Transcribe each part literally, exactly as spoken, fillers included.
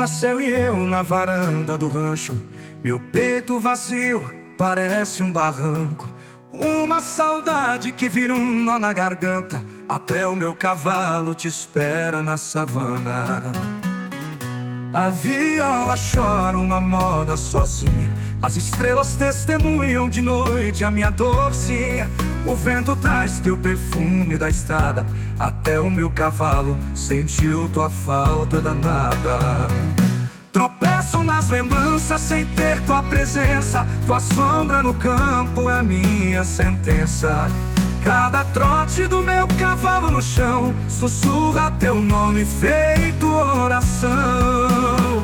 Marcel e eu na varanda do rancho. Meu peito vazio parece um barranco. Uma saudade que vira um nó na garganta. Até o meu cavalo te espera na savana. A viola chora uma moda sozinha. As estrelas testemunham de noite a minha dorzinha. O vento traz teu perfume da estrada. Até o meu cavalo sentiu tua falta danada. Tropeço nas lembranças sem ter tua presença. Tua sombra no campo é minha sentença. Cada trote do meu cavalo no chão sussurra teu nome feito oração.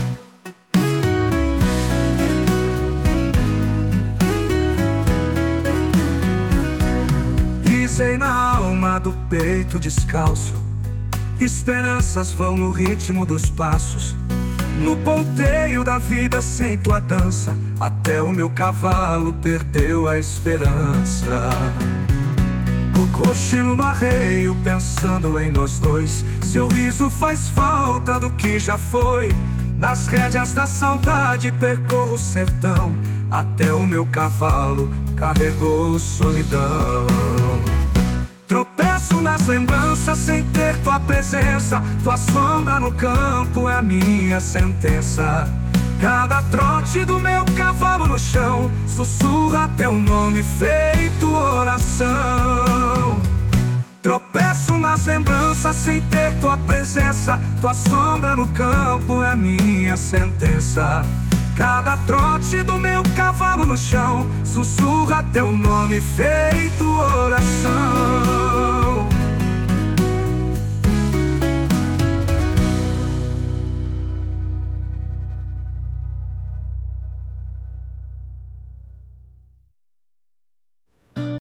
Pisei na alma do peito descalço. Esperanças vão no ritmo dos passos. No ponteio da vida sem tua dança. Até o meu cavalo perdeu a esperança. O cochilo no arreio pensando em nós dois. Seu riso faz falta do que já foi. Nas rédeas da saudade percorro o sertão. Até o meu cavalo carregou solidão. Tropeço nas lembranças sem ter tua presença. Tua sombra no campo é a minha sentença. Cada trote do meu cavalo no chão sussurra teu nome feito oração. Tropeço nas lembranças sem ter tua presença. Tua sombra no campo é a minha sentença. Cada trote do meu cavalo no chão sussurra teu nome feito oração.